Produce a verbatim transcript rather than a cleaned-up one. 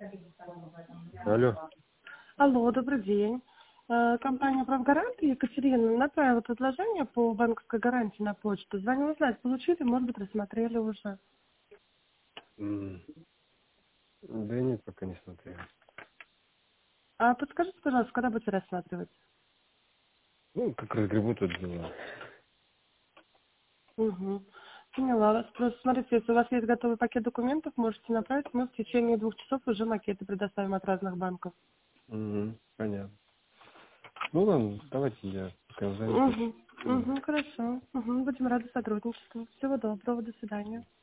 Алло. Алло, добрый день. Э, Компания «Правгарант» Екатерина направила предложение по банковской гарантии на почту. Звоню узнать, получили, может быть, рассмотрели уже. М, Да нет, пока не смотрел. А подскажите, пожалуйста, когда будете рассматривать? Ну, как разгребут это дело. Угу. Поняла вас. Просто смотрите, если у вас есть готовый пакет документов, можете направить. Мы в течение двух часов уже макеты предоставим от разных банков. Мгм, понятно. Ну ладно, давайте я пока занят. Угу. Угу, хорошо. Угу. Будем рады сотрудничеству. Всего доброго. До свидания.